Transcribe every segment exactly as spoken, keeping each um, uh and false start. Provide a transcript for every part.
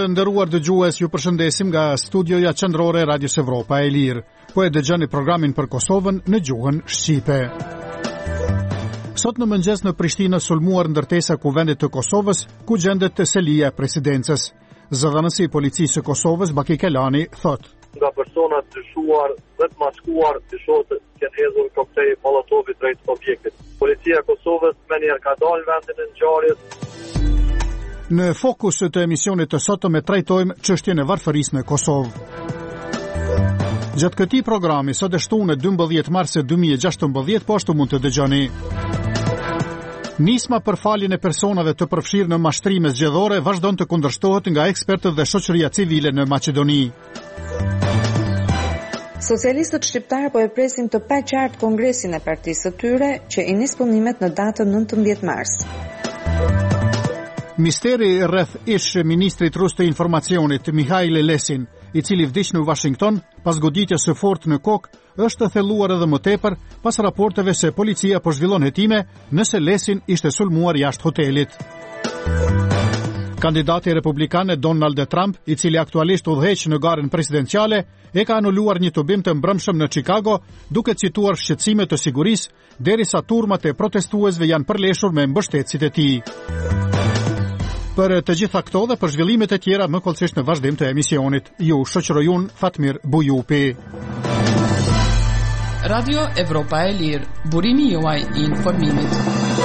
nderuar dëgjues, ju përshëndesim nga studioja qendrore e Radios Evropa e Lirë. Po e dëgjoni programin për Kosovën në gjuhën shqipe. Sot në mëngjes në Prishtinë sulmuar ndërtesa kuvendit të Kosovës, ku gjendet selia e presidencës. Zëdhënësi i policisë së Kosovës, Baki Kelani, thot: nga personat dyshuar dhe të maskuar dyshohet kanë hedhur koktej Molotovi drejt objektit. Policia e Kosovës më njëherë ka dalë vendin e ngjarjes. Në fokus të emisionit të sotëm e trajtojmë çështjen e varfërisë në Kosovë. Gjatë këtij programi sot e shtunë dymbëdhjetë mars dy mijë e gjashtëmbëdhjetë po ashtu mund të dëgjoni. Nisma për faljen e personave të përfshirë në mashtrime zgjedhore vazhdon të kundërshtohet nga ekspertët dhe shoqëria civile në Maqedoni. Socialistët shqiptarë po e presin të paqartë kongresin e partisë së tyre që i nis punimet në datën nëntëmbëdhjetë mars. Misteri rreth ish ministrit rus të informacionit Mihail Lesin, i cili vdiq në Washington pas goditjes së fortë në kokë, është thelluar edhe më tepër pas raporteve se policia po zhvillon hetime nëse Lesin ishte sulmuar jashtë hotelit. Kandidati republikan Donald Trump, i cili aktualisht udhëheq në garën presidenciale, e ka anuluar një tubim të mbrëmshëm në Chicago, duke cituar shqetësime të sigurisë, derisa turmat e protestuesve janë përleshur me mbështetësit e tij. Për të gjitha këto dhe për zhvillimet e tjera më kollësisht në vazhdim të emisionit. Ju shoqëroj unë Fatmir Bujupi. Radio Evropa e Lirë, burimi juaj i informimit.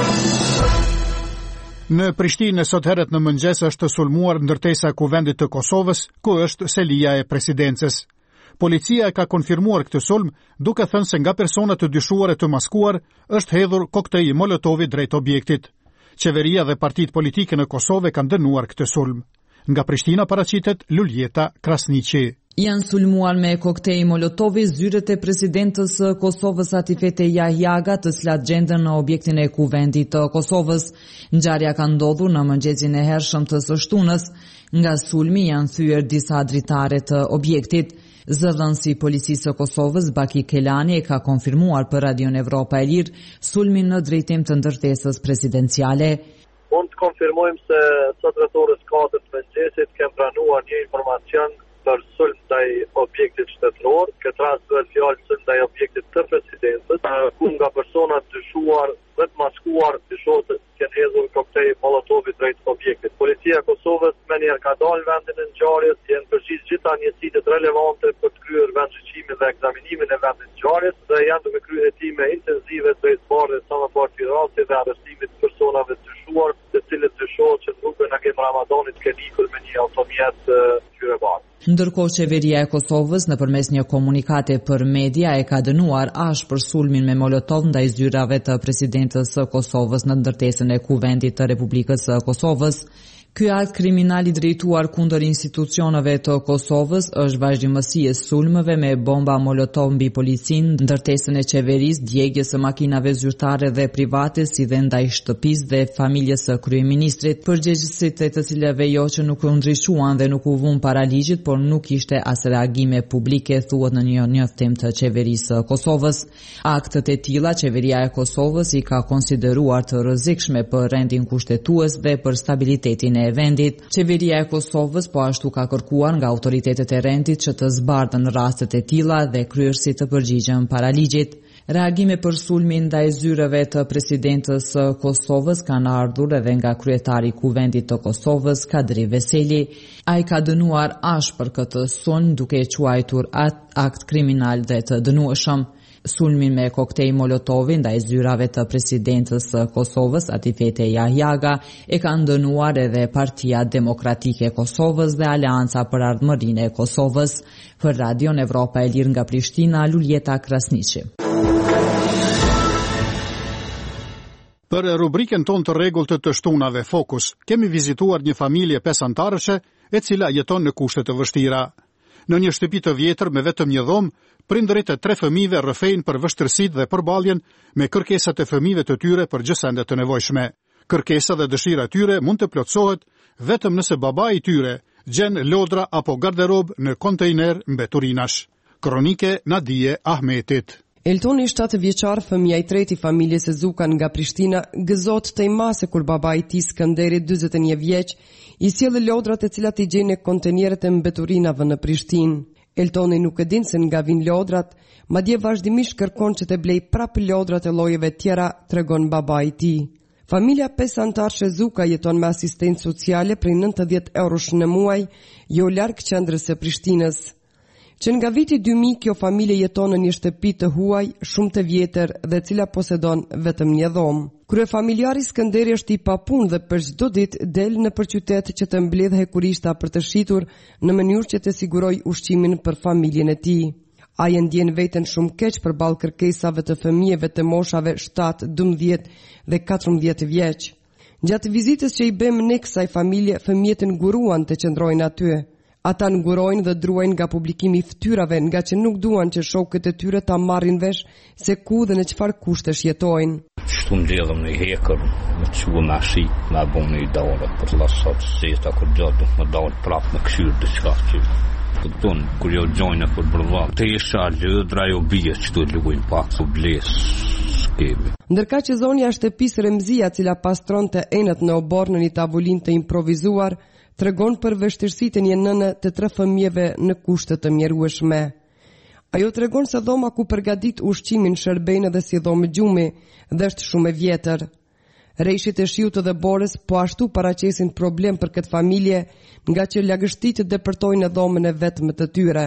Në Prishtinë sot herët në mëngjes është sulmuar ndërtesa e kuvendit të Kosovës, ku është selia e presidencës. Policia ka konfirmuar këtë sulm, duke thënë se nga persona të dyshuar e të maskuar është hedhur koktej Molotovi drejt objektit. Qeveria dhe partitë politike në Kosovë kanë dënuar këtë sulm. Nga Prishtina paraqitet Luljeta Krasniqi. Janë sulmuar me koktej Molotovi zyrët e presidentës së Kosovës Atifete Jahjaga, të cilat gjenden në objektin e kuvendit të Kosovës. Ngjarja ka ndodhur në mëngjesin e hershëm të së shtunës. Nga sulmi janë thyer disa dritare të objektit. Zëdhënësi i policisë së Kosovës, Baki Kelani, e ka konfirmuar për Radion Evropa e Lirë sulmin në drejtim të ndërtesës presidenciale. Mund të konfirmojmë se sot rreth orës katër të mëngjesit kemë pranuar një informacion për sulm ndaj objektit shtetëror, këtë rast bëhet fjalë sulm ndaj objektit të presidentës, ku nga personat dyshuar dhe të maskuar dyshohet kanë hedhur koktej Molotovi drejt objektit. Policia e Kosovës më njëherë ka dalë vendin e ngjarjes, janë përgjigj gjitha njësitë relevante për të kryer vendgjyqimin dhe ekzaminimin e vendit të ngjarjes dhe janë duke kryer hetime intensive drejt bardhës sa më parë të rastit dhe arrestimit të personave të dyshuar, të cilët dyshohet që në rrugën e Agim Ramadanit kanë ikur me një automjet qyrebardh. Ndërkohë qeveria e Kosovës nëpërmes një komunikate për media e ka dënuar ashpër sulmin me Molotov ndaj zyrave të presidentës së Kosovës në ndërtesën e kuvendit të Republikës së Kosovës. Ky akt kriminal i drejtuar kundër institucioneve të Kosovës është vazhdimësi e sulmeve me bomba Molotov mbi policinë, ndërtesën e qeverisë, djegjes së makinave zyrtare dhe private, si dhe ndaj shtëpisë dhe familjes së kryeministrit, përgjegjësit e të cilave jo që nuk u ndryshuan dhe nuk u vun para ligjit, por nuk ishte as reagime publike, thuhet në një njoftim të qeverisë së Kosovës. Aktet e tilla qeveria e Kosovës i ka konsideruar të rrezikshme për rendin kushtetues dhe për stabilitetin e vendit. Qeveria e Kosovës po ashtu ka kërkuar nga autoritetet e rendit që të zbardhen rastet e tilla dhe kryerësit të përgjigjen para ligjit. Reagime për sulmin ndaj zyreve të presidentës së Kosovës kanë ardhur edhe nga kryetari i kuvendit të Kosovës, Kadri Veseli. Ai ka dënuar ashpër këtë sulm duke e quajtur akt kriminal dhe të dënueshëm. Sulmin me koktej Molotovi ndaj zyrave të presidentës së Kosovës, Atifete Jahjaga, e kanë dënuar edhe Partia Demokratike e Kosovës dhe Aleanca për Ardhmërinë e Kosovës. Për Radion Evropa e Lirë nga Prishtina, Luljeta Krasniqi. Për rubrikën tonë të rregullt të shtunave Fokus, kemi vizituar një familje pesantarëshe e cila jeton në kushte të vështira. Në një shtëpi të vjetër me vetëm një dhomë, prindërit e tre fëmijëve rrëfejnë për vështirësitë dhe përballjen me kërkesat e fëmijëve të tyre për gjësende të nevojshme. Kërkesat dhe dëshirat e tyre mund të plotësohet vetëm nëse babai i tyre gjen lodra apo garderob në kontejner mbeturinash. Kronike Nadije Ahmetit. Eltoni shtatë vjeçar, fëmia i tretë i familjes së Zukan nga Prishtina, gëzot të imase kur baba i tij Skënderi, dyzet e një vjeç, i sjellë lodrat e cilat i gjejnë në kontenierët e mbeturinave në Prishtinë. Eltoni nuk e din se nga vin lodrat, madje vazhdimisht kërkon që të blej prapë lodrat e llojeve tjera, tregon baba i tij. Familja pesë antarësh Zuka jeton me asistencë sociale prej nëntëdhjetë eurosh në muaj, jo larg qendrës së Prishtinës. Që nga viti dy mijë kjo familje jeton në një shtëpi të huaj, shumë të vjetër dhe cila posedon vetëm një dhomë. Kryefamiljari Skënderi është i papunë dhe për çdo ditë del në qytet që të mbledh hekurishta për të shitur në mënyrë që të sigurojë ushqimin për familjen e tij. Ai e ndjen veten shumë keq përballë kërkesave të fëmijëve të moshave shtatë, dymbëdhjetë dhe katërmbëdhjetë vjeç. Gjatë vizitës që i bëmë ne kësaj familje, fëmijët nguruan të qëndrojnë aty. Ata ngurojnë dhe druajnë nga publikimi i ftyrave, nga që nuk duan që shokët e tyre ta marrin vesh se ku dhe në çfarë kushtesh jetojnë. Shtu mbledhëm në hekër, me çuë me shi, me bëm një dalë, për të lasat zeta kur gjatë, me dalë prapë me këshyrë diçka që këton, kur jo gjojnë për bërval. Të isha lëdra jo bje që të luajnë pak, të bles, skemi. Ndërka që zonja shtëpisë Remzia, cila pastron të enët në obor në një tavolinë të improvizuar, tregon për vështirësitë e një nëne të tre fëmijëve në kushte të mjerueshme. Ajo tregon se dhoma ku përgatit ushqimin shërben edhe si dhomë gjumi dhe është shumë e vjetër. Rreshtit e shiut dhe borës po ashtu paraqesin problem për këtë familje, nga që lagështitë depërtojnë dhomën e vetme të tyre.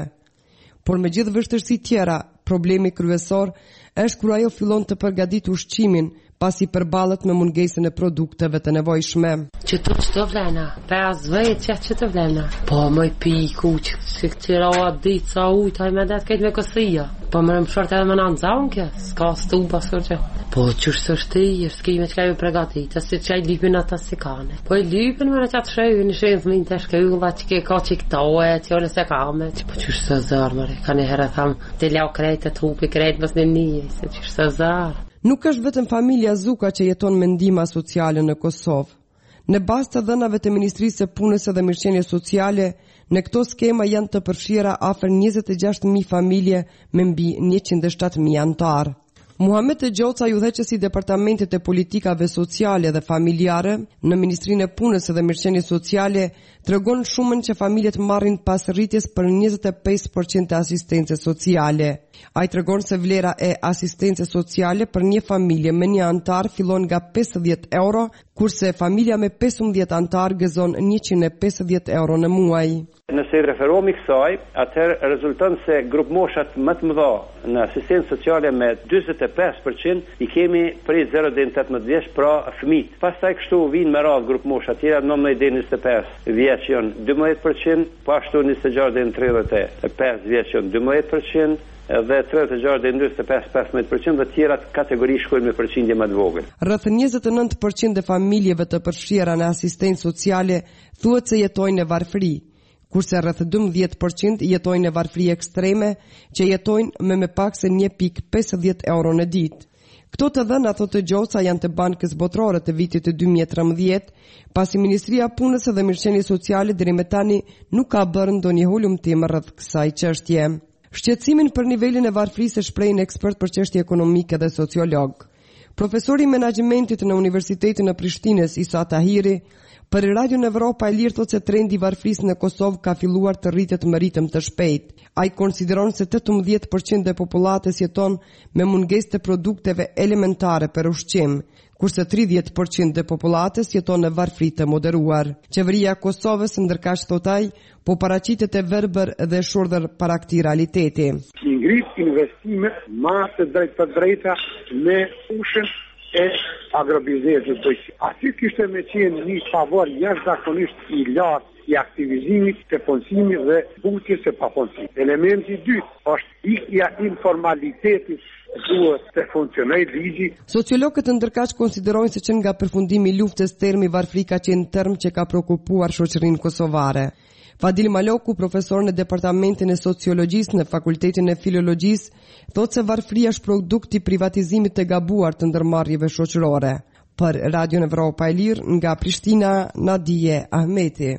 Por me gjithë vështirësitë tjera, problemi kryesor është kur ajo fillon të përgatit ushqimin, pasi përballet me mungesën e produkteve të nevojshme. Që të që të vlena, pesë vjet që që të vlena. Po më i piku, që që qëra o ditë sa ujtë, haj me detë kejtë me kësia. Po më rëmë short edhe më në nëzaun kja, s'ka stu pasur që. Po qështë së shti, është kime që ka ju pregatit, si që i lypin ata si kane. Po i lypin më në qatë shëju, në shëjnë fëmin të shkëlla, që ke ka që i këtoe, që jo nëse kame. Po qështë së zërë, mëre, ka një herë thamë, të lau krejtë, të hupi krejtë, mës në një, se qështë së zërë. Nuk është vetëm familja Zuka që jeton me ndihma sociale në Kosovë. Në bazë të dhënave të Ministrisë së Punës dhe Mirëqenies Sociale, në këto skema janë të përfshira afër njëzet e gjashtë mijë familje me mbi njëqind e shtatë mijë antar. Muhamet Gjoca, udhëheqësi i Departamentit e Politikave Sociale dhe Familjare në Ministrinë e Punës dhe Mirëqenies Sociale, tregon shumën që familjet marrin pas rritjes për njëzet e pesë përqind të asistencës sociale. Ai tregon se vlera e asistencës sociale për një familje me një antar fillon nga pesëdhjetë euro, kurse familja me pesëmbëdhjetë antar gëzon njëqind e pesëdhjetë euro në muaj. Nëse i referohemi kësaj, atëherë rezulton se grup moshat më të mëdha në asistencë sociale me dyzet e pesë përqind i kemi prej zero deri në tetëmbëdhjetë vjeç, pra fëmijët. Pastaj kështu vinë me radhë grup mosha tjera nëntëmbëdhjetë deri në njëzet e pesë vjeç janë dymbëdhjetë përqind, po ashtu njëzet e gjashtë deri në tridhjetë e pesë vjeç janë dymbëdhjetë përqind, dhe tridhjetë e gjashtë deri në njëzet e pesë pesëmbëdhjetë përqind dhe tjerat kategori shkojnë me përqindje më të vogël. Rreth njëzet e nëntë përqind e familjeve të përfshira në asistencë sociale thuhet se jetojnë në varfëri, kurse rreth dymbëdhjetë përqind jetojnë në varfëri ekstreme, që jetojnë me më pak se një pikë pesëdhjetë euro në ditë. Këto të dhëna, thotë Gjoca, janë të Bankës Botërore të vitit të dy mijë e trembëdhjetë, pasi Ministria e Punës dhe Mirëqenies Sociale deri më tani nuk ka bërë ndonjë hulumtim rreth kësaj çështje. Shqetësimin për nivelin e varfërisë e shprehin ekspert për çështje ekonomike dhe sociolog. Profesori i menaxhmentit në Universitetin e Prishtinës, Isa Tahiri, për Radio Evropa e Lirë thotë se trendi i varfërisë në Kosovë ka filluar të rritet me ritëm të shpejtë. Ai konsideron se tetëmbëdhjetë përqind e popullatës jeton me mungesë të produkteve elementare për ushqim, kurse tridhjetë përqind e popullatës jeton në varfëri të moderuar. Qeveria e Kosovës, ndërkaq thotë ai, po paraqitet e verbër dhe shurdhër para këtij realiteti. Ngrit investime më të drejtë për drejta në ushën e agrobiznesit. Aty kishte me qenë një favor jashtëzakonisht i lartë i aktivizimit të punësimit dhe butjes së papunësimit. Elementi i dytë është ikja informalitetit, duhet të funksionojë ligji. Sociologët ndërkaq konsiderojnë se që nga përfundimi i luftës termi varfëri ka qenë term që ka shqetësuar shoqërinë kosovare. Fadil Maloku, profesor në Departamentin e Sociologjisë në Fakultetin e Filologjisë, thotë se varfëria është produkt i privatizimit të gabuar të ndërmarrjeve shoqërore. Për Radio Evropa e Lirë, nga Prishtina, Nadije Ahmeti.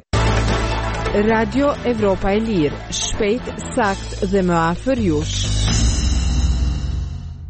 Radio Evropa e Lirë, shpejt, sakt dhe më afër jush.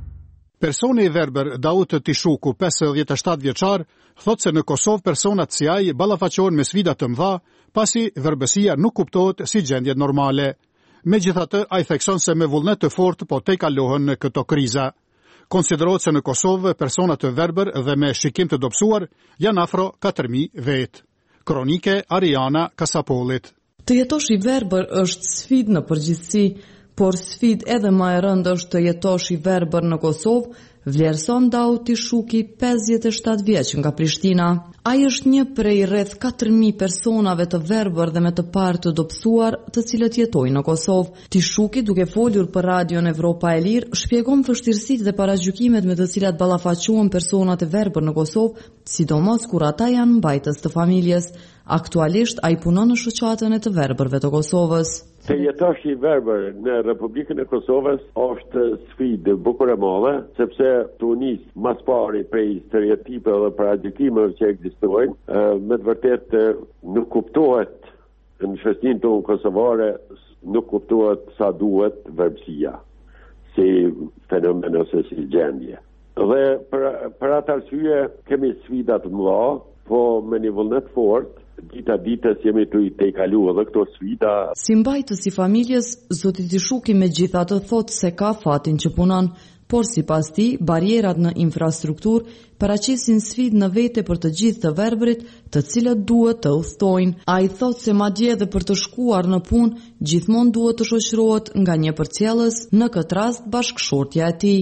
Personi i verbër Daut Tishuku, pesëdhjetë e shtatë vjeçar, thotë se në Kosovë personat si ai ballafaqohen me sfida të mëdha, pasi verbësia nuk kuptohet si gjendje normale. Megjithatë, ai thekson se me vullnet të fortë po tejkalohen në këto kriza. Konsiderohet se në Kosovë persona të verbër dhe me shikim të dobësuar janë afro katër mijë vetë. Kronike Ariana Kasapollit. Të jetosh i verbër është sfidë në përgjithësi, por sfidë edhe më e rëndë është të jetosh i verbër në Kosovë, vlerëson Daut Tishuki, pesëdhjetë e shtatë vjeç nga Prishtina. Ai është një prej rreth katër mijë personave të verbër dhe me të parë të dobësuar, të cilët jetojnë në Kosovë. Tishuki, duke folur për Radion Evropa e Lirë, shpjegon vështirësitë dhe paragjykimet me të cilat ballafaqohen personat e verbër në Kosovë, sidomos kur ata janë mbajtës të familjes. Aktualisht ai punon në shoqatën e të verbërve të Kosovës. Të jetosh i verbër në Republikën e Kosovës është sfidë bukur e madhe, sepse tu nis mas pari prej stereotipeve dhe paragjykimeve që ekzistojnë, me të vërtetë nuk kuptohet në shoqërinë tonë kosovare, nuk kuptohet sa duhet verbësia si fenomen ose si gjendje. Dhe për, për atë arsye kemi sfida të mëdha, po me një vullnet fort. Dita ditës jemi të i tejkalu edhe këto sfida. Si mbajtës i familjes, zoti Tishuki megjithatë thotë se ka fatin që punon, por sipas tij, barierat në infrastrukturë paraqesin sfidë në vete për të gjithë të verbërit, të cilët duhet të udhtojnë. Ai thotë se madje edhe për të shkuar në punë, gjithmonë duhet të shoqërohet nga një përcjellës, në këtë rast bashkëshortja e tij.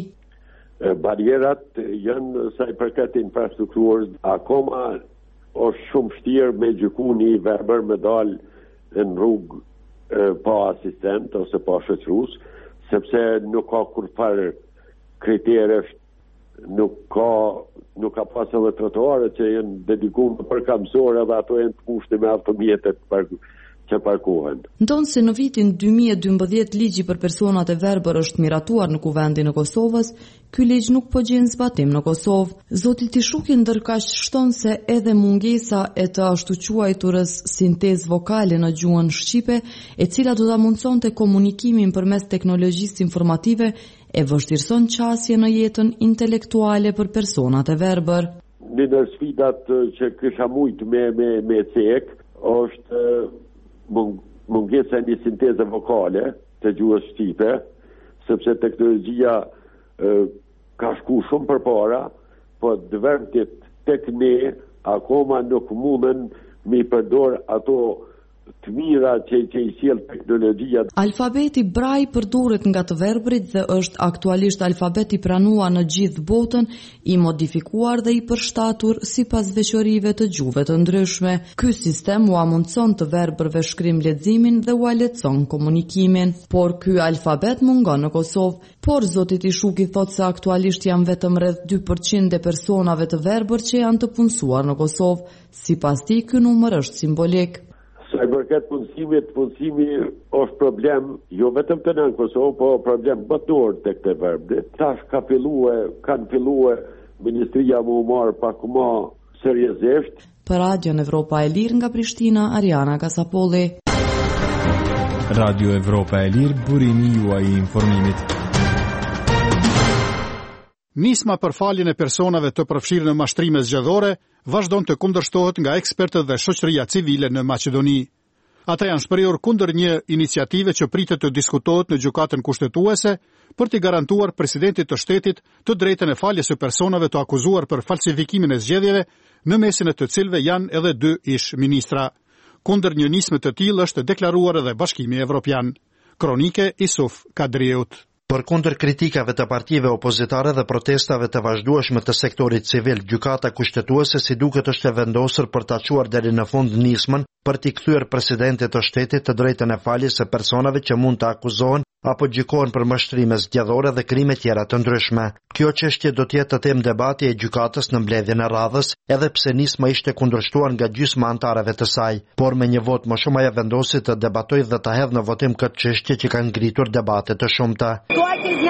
Barierat janë sa i përket infrastrukturës, akoma është shumë vështirë me gjyku një verbër me dalë në rrugë pa asistent ose pa shoqërues, sepse nuk ka kurfar kriterësh, nuk ka nuk ka pas edhe trotuare që janë dedikuar për kamësore dhe ato janë të pushtë me automjetet për që parkohen. Ndonë se në vitin dy mijë e dymbëdhjetë ligji për personat e verbër është miratuar në kuvendin e Kosovës, ky ligj nuk po gjen zbatim në Kosovë. Zoti Tishuki ndërkaq shton se edhe mungesa e të ashtu quajturës sintezë vokale në gjuhën shqipe, e cila do ta mundësonte komunikimin përmes teknologjisë informative, e vështirëson qasje në jetën intelektuale për personat e verbër. Një në sfidat që kisha mujt me me me cek është mungesa e një sinteze vokale të gjuhës shqipe, sepse teknologjia e, ka shku shumë përpara, po dëvërtit tek ne akoma nuk mundën me përdor ato të mira që, që i sjell teknologjia. Alfabeti Braille përdoret nga të verbërit dhe është aktualisht alfabeti pranuar në gjithë botën, i modifikuar dhe i përshtatur sipas veçorive të gjuhëve të ndryshme. Ky sistem u mundson të verbërve shkrim leximin dhe u lehtëson komunikimin, por ky alfabet mungon në Kosovë. Por zoti Tishuki thotë se aktualisht janë vetëm rreth dy përqind e personave të verbër që janë të punësuar në Kosovë. Sipas tij, ky numër është simbolik. Sa i përket punësimit, punësimi është problem, jo vetëm të në Kosovë, po problem botëror tek të verbërit. Tash ka fillue, kanë fillue Ministria më u marë pak më seriozisht. Për Radion Evropa e Lirë nga Prishtina, Ariana Kasapolli. Radio Evropa e Lirë, burimi juaj i informimit. Nisma për faljen e personave të përfshirë në mashtrime zgjedhore vazhdon të kundërshtohet nga ekspertët dhe shoqëria civile në Maqedoni. Ata janë shprehur kundër një iniciative që pritet të diskutohet në gjykatën kushtetuese për t'i garantuar presidentit të shtetit të drejtën e faljes së personave të akuzuar për falsifikimin e zgjedhjeve, në mesin e të cilëve janë edhe dy ish ministra. Kundër një nisme të tillë është deklaruar edhe Bashkimi Evropian. Kronike Isuf Kadriut. Për kundër kritikave të partive opozitare dhe protestave të vazhdueshme të sektorit civil, gjykata kushtetuese si duket është e vendosur për ta çuar deri në fund nismën për t'i kthyer presidentit të shtetit të drejtën e faljes së personave që mund të akuzohen apo gjykohen për mashtrime zgjedhore dhe krime tjera të ndryshme. Kjo çështje do të jetë temë debati e gjykatës në mbledhjen e radhës, edhe pse nisma ishte kundërshtuar nga gjysma antarëve të saj, por me një vot më shumë ajo vendosi të debatojë dhe ta hedhë në votim këtë çështje që ka ngritur debate të shumta.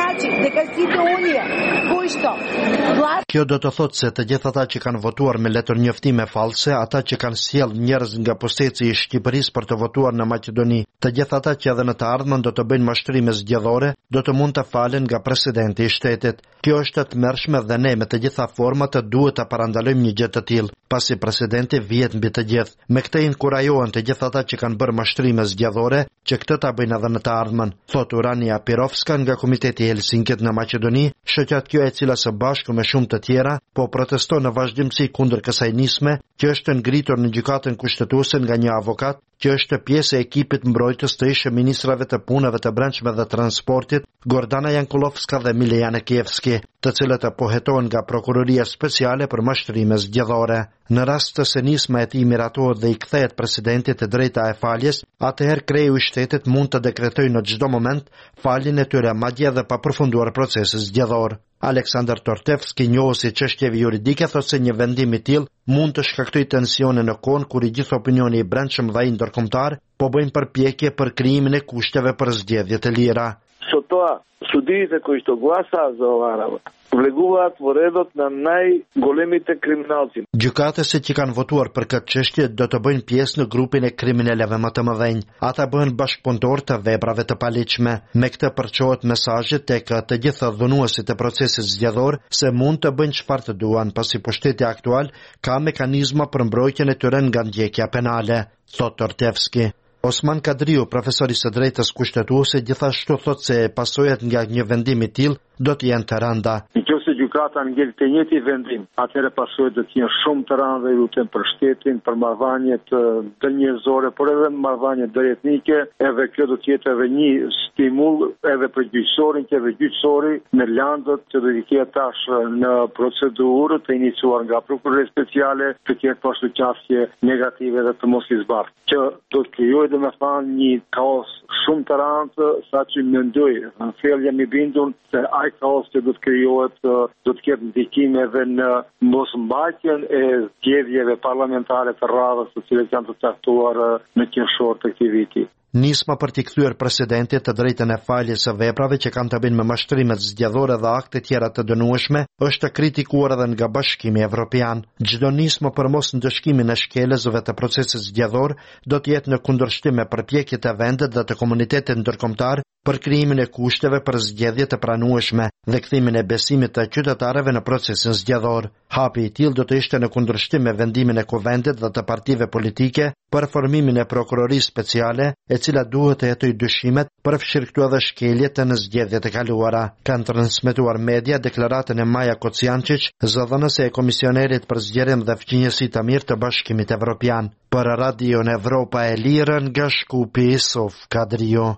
Kjo do të thotë se të gjithë ata që kanë votuar me letër njoftime false, ata që kanë sjell njerëz nga posteci i Shqipërisë për të votuar në Maqedoni, të gjithë ata që edhe në të ardhmen do të bëjnë mashtrime zgjedhore, do të mund të falen nga presidenti i shtetit. Kjo është e tmerrshme dhe ne me të gjitha format duhet të parandalojmë një gjë të tillë, pasi presidenti vjet mbi të gjithë. Me këtë inkurajohen të gjithë ata që kanë bërë mashtrime zgjedhore që këtë ta bëjnë edhe në të ardhmen, thot Urania Pirovska nga Komiteti i Helsinkit në Maqedoni, shoqat kjo e cila së bashku me shumë të tjera po proteston në vazhdimsi kundër kësaj nisme që është ngritur në gjykatën kushtetuese nga një avokat që është pjesë e ekipit mbrojtës të ish ministrave të punëve të brendshme dhe transportit, Gordana Jankulovska dhe Milena Kievski, të cilët pohetohen nga prokuroria speciale për mashtrime zgjedhore. Në rast të se nisma e tij miratohet dhe i kthehet presidentit të drejta e faljes, atëherë kreu i shtetit mund të dekretojë në çdo moment faljen e tyre, madje edhe pa përfunduar procesi zgjedhor. Aleksandar Tortevski, njohësi çështjeve juridike, thotë se një vendim i tillë mund të shkaktojë tensione në kohë kur i gjithë opinioni i brendshëm dhe ai ndërkombëtar po bëjnë përpjekje për krijimin e kushteve për zgjedhje të lira. Sotoa, судиите кои што гласаат за оваа работа влегуваат во редот на најголемите криминалци. Gjykatësit që kanë votuar për këtë çështje do të bëjnë pjesë në grupin e kriminalëve më të mëdhenj. Ata bëhen bashkëpunëtor të veprave të paligjshme. Me këtë përçohet mesazhi tek të gjithë dhunuesit e procesit zgjedhor se mund të bëjnë çfarë të duan, pasi pushteti aktual ka mekanizma për mbrojtjen e tyre nga ndjekja penale, thot Tortevski. Osman Kadriu, profesori së drejtës kushtetuese, gjithashtu thotë se pasojat nga një vendim i tillë do të jenë të rënda. Nëse gjykata ngel të njëjti vendim, atëherë pasojat do të jenë shumë të rënda dhe lutem për shtetin, për marrëdhënie të njerëzore, por edhe marrëdhënie drejtnike, edhe kjo do të jetë edhe një stimul edhe për gjyqësorin, që edhe gjyqësori në landët që do të ketë tash në procedurë të iniciuar nga prokuroria speciale të ketë pasur qasje negative dhe të mos i zbardhë, që do të krijojë dhe me thanë një kaos shumë të rëndë, sa që mendoj, në thellë jam i bindur se ai kaos që do të krijohet do të ketë ndikim edhe në mosmbajtjen e zgjedhjeve parlamentare të radhës të cilat janë të caktuar në qershor të këtij viti. Nisma për t'i kthyer presidentit të drejtën e faljes së veprave që kanë të bëjnë me mashtrimet zgjedhore dhe akte tjera të dënueshme është kritikuar edhe nga Bashkimi Evropian. Çdo nismë për mos ndëshkimin e shkelësve të procesit zgjedhor do të jetë në kundërshtim me përpjekjet e vendit dhe të komunitetit ndërkombëtar për krijimin e kushteve për zgjedhje të pranueshme dhe kthimin e besimit të qytetarëve në procesin zgjedhor. Hapi i tillë do të ishte në kundërshtim me vendimin e Kuvendit dhe të partive politike për formimin e prokurorisë speciale, e cila duhet të hetojë dyshimet për fshirë këtu edhe shkeljet në zgjedhjet e kaluara. Kanë transmetuar media deklaratën e Maja Kociančić, zëdhënëse e komisionerit për zgjedhjen dhe fqinjësi të mirë të Bashkimit Evropian. Për Radio Evropa e Lirë nga Shkupi, Sof Kadrio.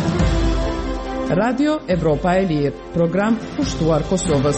Radio Evropa e Lirë, program pushtuar Kosovës.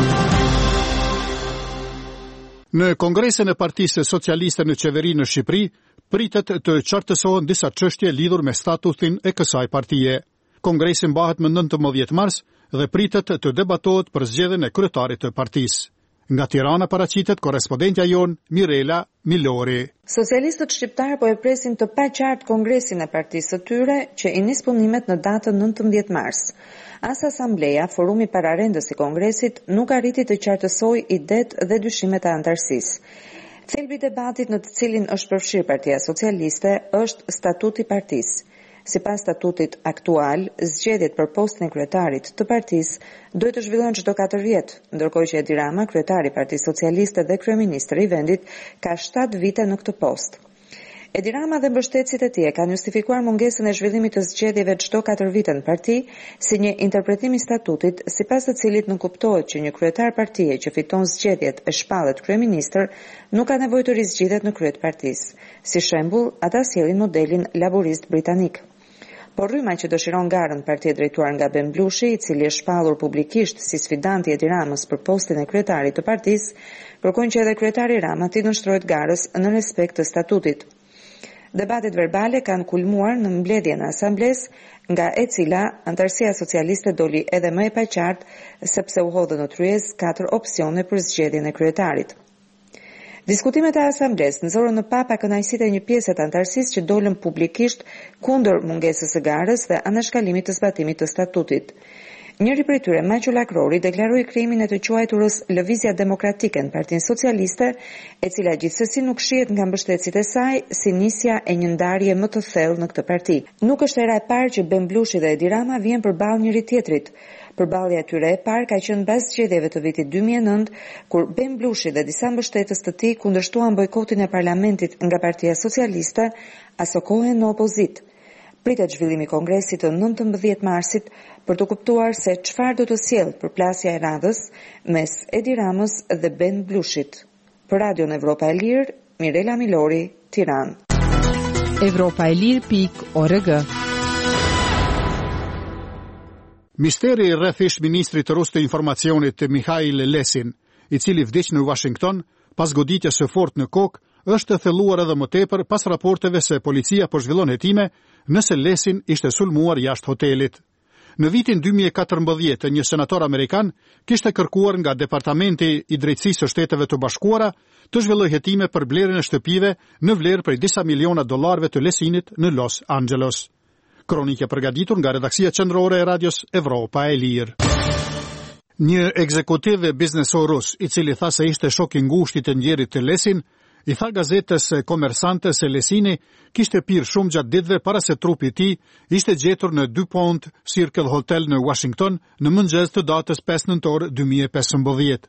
Në Kongresin e Partisë Socialiste në qeveri në Shqipëri, pritet të qartësohen disa çështje lidhur me statusin e kësaj partie. Kongresi mbahet më nëntëmbëdhjetë mars dhe pritet të debatohet për zgjedhjen e kryetarit të partisë. Nga Tirana paraqitet korrespondentja jon Mirela Milori. Socialistët shqiptar po e presin të paqartë Kongresin e Partisë së tyre që i nis punimet në datën nëntëmbëdhjetë mars. As Asambleja, forumi pararendës i Kongresit, nuk arriti të qartësojë idetë dhe dyshimet e antarësisë. Thelbi i debatit në të cilin është përfshirë Partia Socialiste është statuti i partisë. Sipas statutit aktual, zgjedhjet për postin e kryetarit të partisë duhet të zhvillohen çdo katër vjet, ndërkohë që Edi Rama, kryetari i Partisë Socialiste dhe kryeministri i vendit, ka shtatë vite në këtë post. Edi Rama dhe mbështetësit e tij kanë justifikuar mungesën e zhvillimit të zgjedhjeve çdo katër vite në parti si një interpretim i statutit, sipas të cilit nuk kuptohet që një kryetar partie që fiton zgjedhjet e shpallet kryeministër nuk ka nevojë të rizgjidhet në krye të partisë. Si shembull, ata sjellin modelin laborist britanik. Por rryma që dëshiron garën partia drejtuar nga Ben Blushi, i cili është shpallur publikisht si sfidanti i Edi Ramës për postin e kryetarit të partisë, kërkojnë që edhe kryetari Rama të ndështrohet garës në respekt të statutit. Debatet verbale kanë kulmuar në mbledhjen e asamblesë, nga e cila antarësia socialiste doli edhe më e paqartë sepse u hodhën në tryezë katër opsione për zgjedhjen e kryetarit. Diskutimet e asamblesë nxorën në pa pakënaqësitë e një pjesë të antarësisë që dolën publikisht kundër mungesës së garës dhe anashkalimit të zbatimit të statutit. Njëri prej tyre, Maqo Lakrori, deklaroi krimin e të quajturës Lëvizja Demokratike në Partinë Socialiste, e cila gjithsesi nuk shihet nga mbështetësit e saj si nisja e një ndarje më të thellë në këtë parti. Nuk është era e parë që Ben Blushi dhe Edi Rama vjen përballë njëri tjetrit. Përballja e tyre e parë ka qenë pas zgjedhjeve të vitit dy mijë e nëntë, kur Ben Blushi dhe disa mbështetës të tij kundërshtuan bojkotin e parlamentit nga Partia Socialiste, aso kohë në opozitë. Pritet zhvillimi i kongresit të nëntëmbëdhjetë marsit për të kuptuar se çfarë do të sjellë përplasja e radhës mes Edi Ramës dhe Ben Blushit. Për Radion Evropa e Lirë, Mirela Milori, Tiranë. Evropa e Lirë pikë org. Misteri rreth ish-ministrit rus të informacionit Mikhail Lesin, i cili vdiq në Washington pas goditjes së fortë në kokë, është thelluar edhe më tepër pas raporteve se policia po zhvillon hetime nëse Lesin ishte sulmuar jashtë hotelit. Në vitin dy mijë e katërmbëdhjetë, një senator amerikan kishte kërkuar nga Departamenti i Drejtësisë së Shteteve të Bashkuara të zhvillojë hetime për blerjen e shtëpive në vlerë prej disa miliona dollarëve të Lesinit në Los Angeles. Kronike përgatitur nga redaksia qendrore e Radios Evropa e Lirë. Një ekzekutiv biznesor rus, i cili tha se ishte shok i ngushtë të ndjerit të Lesin, i tha gazetës komersante se Lesini kishte pirë shumë gjatë ditëve para se trupi i tij ishte gjetur në DuPont Circle Hotel në Washington në mëngjes të datës pesë nëntor dy mijë e pesëmbëdhjetë.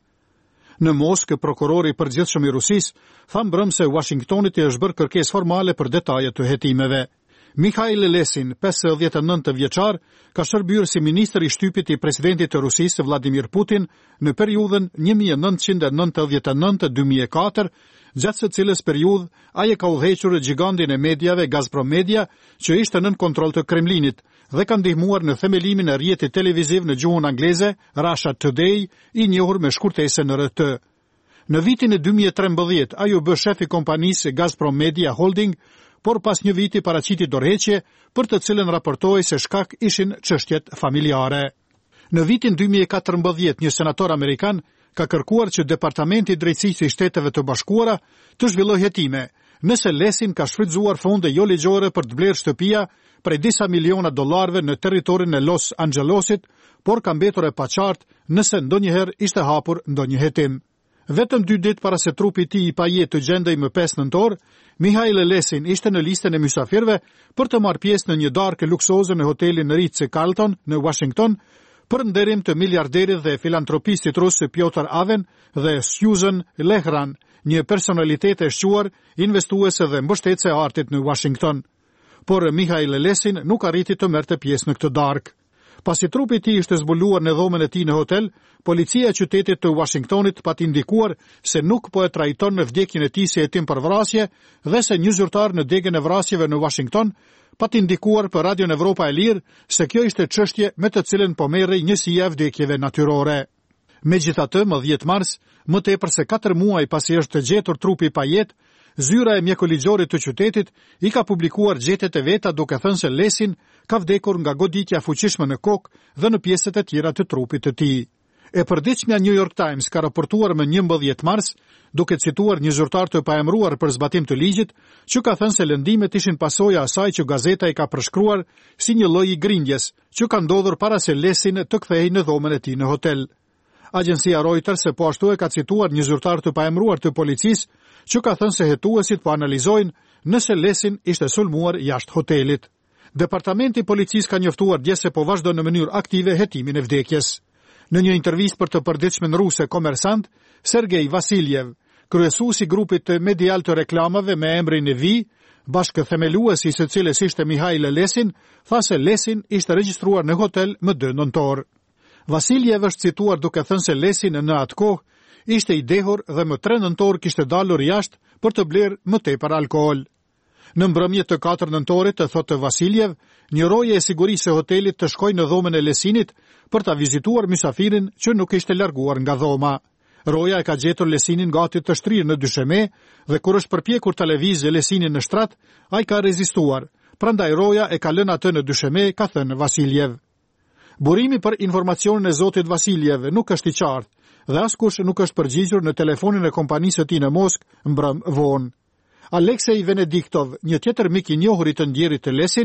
Në Moskë, prokurori i përgjithshëm i Rusisë tha mbrëm se Washingtonit i është bërë kërkesë formale për detajet të hetimeve. Mikhail Lesin, pesëdhjetë e nëntë vjeçar, ka shërbyer si ministër i shtypit i presidentit të Rusisë Vladimir Putin në periudhën një mijë e nëntëqind e nëntëdhjetë e nëntë deri në dy mijë e katër, gjatë së cilës periudhë ai e ka udhëhequr gigantin e mediave Gazprom Media, që ishte nën kontroll të Kremlinit dhe ka ndihmuar në themelimin e rrjetit televiziv në gjuhën angleze Russia Today, i njohur me shkurtesën R T. Në vitin e dy mijë e trembëdhjetë, ai u bë shef i kompanisë Gazprom Media Holding, por pas një viti paraqiti dorëheqje për të cilën raportoi se shkak ishin çështjet familjare. Në vitin dy mijë e katërmbëdhjetë, një senator amerikan ka kërkuar që Departamenti i Drejtësisë së Shteteve të Bashkuara të zhvillojë hetime nëse Lesin ka shfrytzuar fonde jo ligjore për të blerë shtëpia prej disa miliona dollarëve në territorin e Los Angelesit, por ka mbetur e paqartë nëse ndonjëherë ishte hapur ndonjë hetim. Vetëm dy ditë para se trupi i tij i pajet të gjendej më pesë nëntor, Mikhail Lesin ishte në listën e mysafirëve për të marrë pjesë në një darkë luksoze në hotelin Ritz-Carlton në Washington për nderim të miliarderit dhe filantropistit rus Piotr Aven dhe Susan Lehran, një personalitet e shquar, investuese dhe mbështetëse e artit në Washington. Por Mikhail Lesin nuk arriti të merrte pjesë në këtë darkë. Pasi trupi i tij ishte zbuluar në dhomën e tij në hotel, policia e qytetit të Washingtonit pati ndikuar se nuk po e trajton në vdekjen e tij si hetim për vrasje dhe se një zyrtar në degën e vrasjeve në Washington pati ndikuar për Radion Evropa e Lirë se kjo ishte çështje me të cilën po merrej njësia e vdekjeve natyrore. Megjithatë, më dhjetë mars, më tepër se katër muaj pasi është gjetur trupi pa jetë, zyra e mjekëligjorit të qytetit i ka publikuar gjetjet e veta duke thënë se Lesin ka vdekur nga goditja fuqishme në kokë dhe në pjesët e tjera të trupit të tij. E përditshmja New York Times ka raportuar më njëmbëdhjetë mars, duke cituar një zyrtar të paemëruar për zbatim të ligjit, që ka thënë se lëndimet ishin pasojë asaj që gazeta i ka përshkruar si një lloj i grindjes, që ka ndodhur para se Lesin të kthehej në dhomën e tij në hotel. Agjencia Reuters e po ashtu e ka cituar një zyrtar të paemëruar të policisë, që ka thënë se hetuesit po analizojnë nëse Lesin ishte sulmuar jashtë hotelit. Departamenti i policisë ka njoftuar dje se po vazhdon në mënyrë aktive hetimin e vdekjes. Në një intervistë për të përditshmën ruse Komersant, Sergej Vasiljev, kryesuesi i grupit medial të reklamave me emrin e Vi, bashkëthemeluesi së cilës ishte Mikhail Lesin, tha se Lesin ishte regjistruar në hotel më dy nëntor. Vasiljev është cituar duke thënë se Lesin në atë kohë ishte i dehur dhe më tre nëntor kishte dalur jashtë për të blerë më tepër alkool. Në mbrëmje të katër nëntorit, të thotë Vasiljev, një roje e sigurisë e hotelit të shkoi në dhomën e Lesinit për ta vizituar mysafirin që nuk ishte larguar nga dhoma. Roja e ka gjetur Lesinin gati të shtrirë në dysheme dhe kur është përpjekur ta lëvizë Lesinin në shtrat, ai ka rezistuar. Prandaj roja e ka lënë atë në dysheme, ka thënë Vasiljev. Burimi për informacionin e zotit Vasiljev nuk është i qartë dhe askush nuk është përgjigjur në telefonin e kompanisë së tij në Moskë mbrëm vonë. Aleksej Venediktov, një tjetër mik i njohur i të ndjerit të Lesin,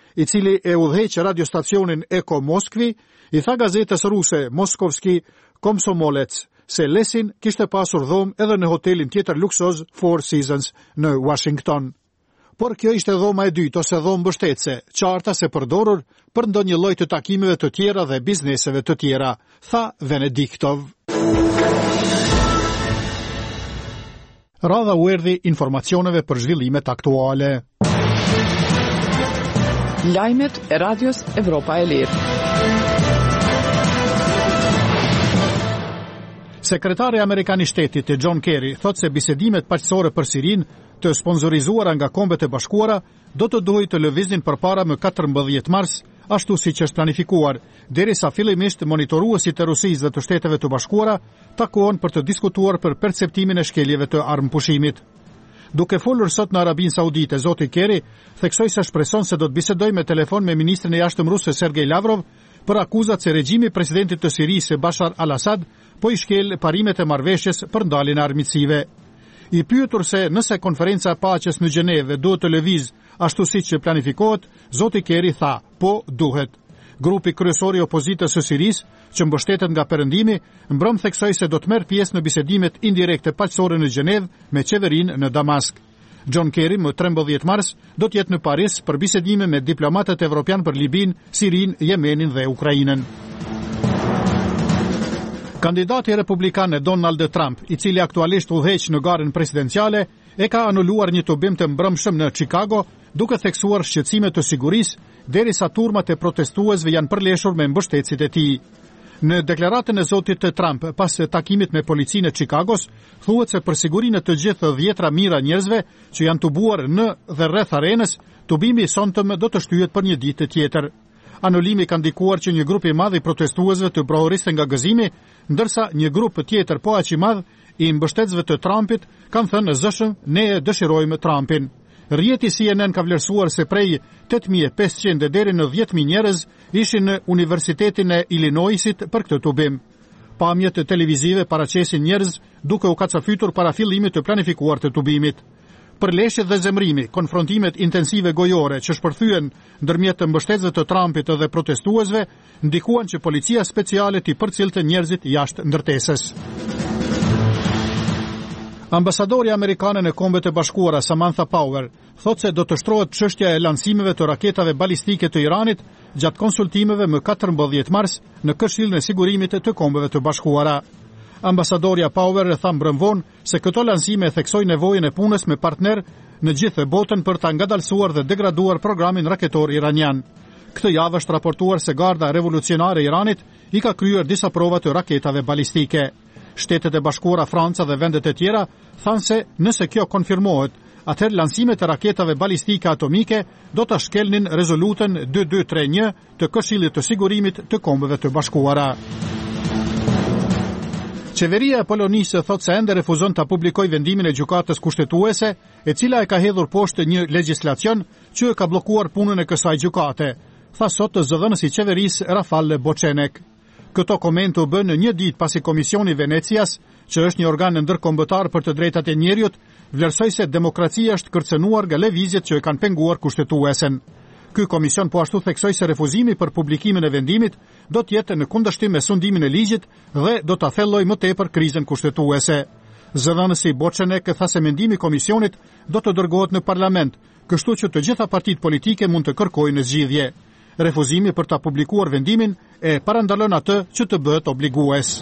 i cili e udhëheq radiostacionin Eko Moskvi, i tha gazetës ruse Moskovski Komsomolec se Lesin kishte pasur dhomë edhe në hotelin tjetër luksoz Four Seasons në Washington. Por kjo ishte dhoma e dytë ose dhomë mbështetëse, qarta se përdorur për ndonjë lloj të takimeve të tjera dhe bizneseve të tjera, tha Venediktov. Radha u erdhi informacioneve për zhvillimet aktuale. Lajmet e Radios Evropa e Lirë. Sekretari Amerikan i Shtetit John Kerry thot se bisedimet paqësore për Sirin të sponsorizuara nga Kombet e Bashkuara do të duhej të lëviznin përpara më katërmbëdhjetë mars, ashtu siç është planifikuar, derisa fillimisht monitoruesit e Rusisë dhe të Shteteve të Bashkuara takohen për të diskutuar për perceptimin e shkeljeve të armëpushimit. Duke folur sot në Arabinë Saudite, zoti Kerry theksoi se shpreson se do të bisedojë me telefon me ministrin e jashtëm rus Sergej Lavrov për akuzat se regjimi i presidentit të Sirisë Bashar al-Assad po i shkel parimet e marrëveshjes për ndaljen e armiqësive. I pyetur se nëse konferenca e paqes në Gjenevë duhet të lëviz ashtu siç planifikohet, zoti Kerry tha, po duhet. Grupi kryesor i opozitës së Sirisë, që mbështetet nga Perëndimi, mbrëm theksoi se do të merr pjesë në bisedimet indirekte paqësore në Gjenevë me qeverinë në Damask. John Kerry më trembëdhjetë mars do të jetë në Paris për bisedime me diplomatët evropian për Libinë, Sirinë, Yemenin dhe Ukrainën. Kandidati republikan Donald Trump, i cili aktualisht udhëheq në garën presidenciale, e ka anuluar një tubim të mbrëmshëm në Chicago, duke theksuar shqetësime të sigurisë, derisa turmat e protestuesve janë përleshur me mbështetësit e tij. Në deklaratën e zotit Trump pas takimit me policinë e Chicagos, thuhet se për sigurinë të gjithë dhjetra mijëra njerëzve që janë tubuar në dhe rreth arenës, tubimi i sonshëm do të shtyhet për një ditë tjetër. Anulimi ka ndikuar që një grup i madh i protestuesve të brohoriste nga gëzimi, ndërsa një grup tjetër po aq i madh i mbështetësve të Trumpit kanë thënë zëshëm ne e dëshirojmë Trumpin. Rjeti C N N ka vlerësuar se prej tetë mijë e pesëqind deri në dhjetë mijë njerëz ishin në Universitetin e Illinoisit për këtë tubim. Pamjet televizive paraqesin njerëz duke u kacafytur para fillimit të planifikuar të tubimit. Përleshjet dhe zemrimi, konfrontimet intensive gojore që shpërthyen ndërmjet të mbështetësve të Trumpit dhe protestuesve, ndikuan që policia speciale t'i përcillte njerëzit jashtë ndërtesës. Ambasadori amerikane në Kombet e Bashkuara Samantha Power thot se do të shtrohet çështja e lancimeve të raketave balistike të Iranit gjatë konsultimeve më katërmbëdhjetë mars në Këshillin e Sigurimit të Kombeve të Bashkuara. Ambasadorja Power e tha mbrëmvon se këto lancime theksoi nevojën e punës me partner në gjithë botën për ta ngadalësuar dhe degraduar programin raketor iranian. Këtë javë është raportuar se Garda Revolucionare e Iranit i ka kryer disa prova të raketave balistike. Shtetet e Bashkuara, Franca dhe vendet e tjera thanë se nëse kjo konfirmohet, atëherë lancimet e raketave balistike atomike do ta shkelnin rezolutën dy dy tre një të Këshillit të Sigurimit të Kombeve të Bashkuara. Qeveria e Polonisë thot se ende refuzon ta publikojë vendimin e gjykatës kushtetuese, e cila e ka hedhur poshtë një legjislacion që e ka bllokuar punën e kësaj gjykate, tha sot zëdhënësi i qeverisë Rafal Bochenek. Këto komente u bën në një ditë pasi Komisioni Venecias, që është një organ ndërkombëtar për të drejtat e njerëzit, vlerësoi se demokracia është kërcënuar nga lëvizjet që e kanë penguar kushtetuesen. Ky komision po ashtu theksoi se refuzimi për publikimin e vendimit do të jetë në kundërshtim me sundimin e ligjit dhe do ta thellojë më tepër krizën kushtetuese. Zëdhënësi Bochenek tha se mendimi i komisionit do të dërgohet në parlament, kështu që të gjitha partitë politike mund të kërkojnë zgjidhje. Refuzimi për ta publikuar vendimin e parandalon atë që të bëhet obligues.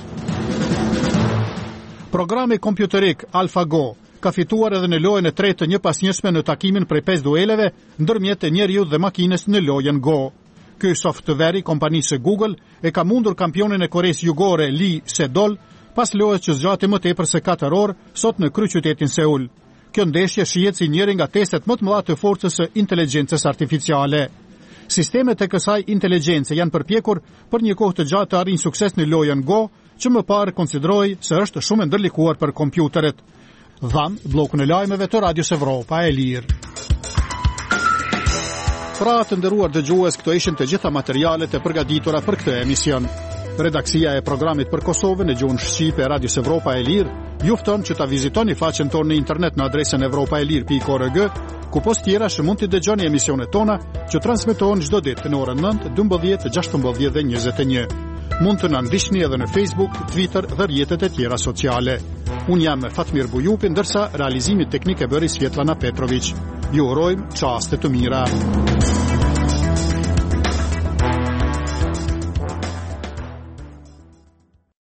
Programi kompjuterik AlphaGo ka fituar edhe në lojën e tretë të njëpasnjëshme në takimin prej pesë dueleve ndërmjet njeriut dhe makinës në lojën Go. Ky software i kompanisë Google e ka mundur kampionin e Koresë Jugore Lee Sedol pas lojës që zgjati më tepër se katër orë sot në kryeqytetin Seul. Kjo ndeshje shihet si njëri nga testet më të mëdha të forcës së inteligjencës artificiale. Sistemet e kësaj inteligjencë janë përpjekur për një kohë të gjatë të arrijnë sukses në lojën Go, që më parë konsideroi se është shumë e ndërlikuar për kompjuteret. Dham bllokun e lajmeve të Radios Evropa e Lirë. Pra të nderuar dëgjues, këto ishin të gjitha materialet e përgatitura për këtë emision. Redaksia e programit për Kosovën e gjuhën shqipe e Radios Evropa e Lirë ju fton që ta vizitoni faqen tonë në internet në adresën evropaelir pikë org, ku post tjera që mund të dëgjoni emisionet tona që transmetohen çdo ditë në orën nëntë, dymbëdhjetë, gjashtëmbëdhjetë dhe njëzet e një. Mund të na ndiqni edhe në Facebook, Twitter dhe rrjetet e tjera sociale. Unë jam Fatmir Bujupi, ndërsa realizimi teknik e bëri Svetlana Petrović. Ju urojmë çaste të mira.